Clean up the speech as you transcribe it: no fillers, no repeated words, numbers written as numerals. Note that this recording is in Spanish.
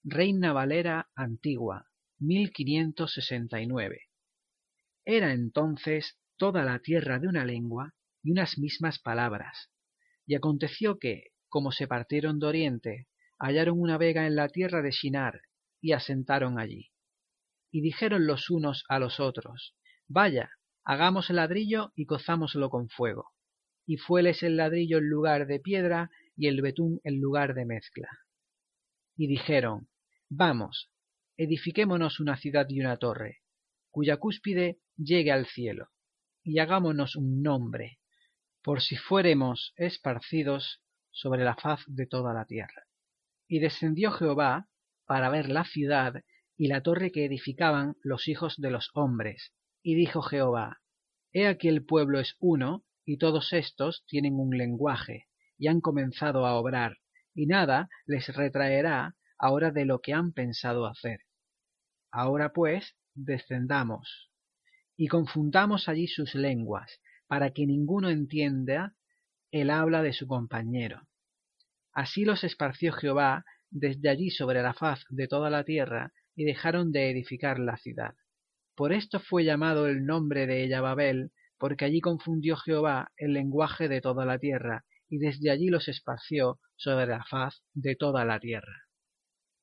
Reina Valera antigua, 1569. Era entonces toda la tierra de una lengua y unas mismas palabras. Y aconteció que, como se partieron de oriente, hallaron una vega en la tierra de Shinar, y asentaron allí. Y dijeron los unos a los otros: Vaya, hagamos ladrillo y cozámoslo con fuego. Y fueles el ladrillo en lugar de piedra, y el betún en lugar de mezcla. Y dijeron: Vamos, edifiquémonos una ciudad y una torre, cuya cúspide llegue al cielo, y hagámonos un nombre, por si fuéremos esparcidos sobre la faz de toda la tierra. Y descendió Jehová para ver la ciudad y la torre que edificaban los hijos de los hombres. Y dijo Jehová: He aquí el pueblo es uno, y todos estos tienen un lenguaje, y han comenzado a obrar, y nada les retraerá ahora de lo que han pensado hacer. Ahora pues, descendamos, y confundamos allí sus lenguas, para que ninguno entienda el habla de su compañero. Así los esparció Jehová desde allí sobre la faz de toda la tierra, y dejaron de edificar la ciudad. Por esto fue llamado el nombre de ella Babel, porque allí confundió Jehová el lenguaje de toda la tierra, y desde allí los esparció sobre la faz de toda la tierra.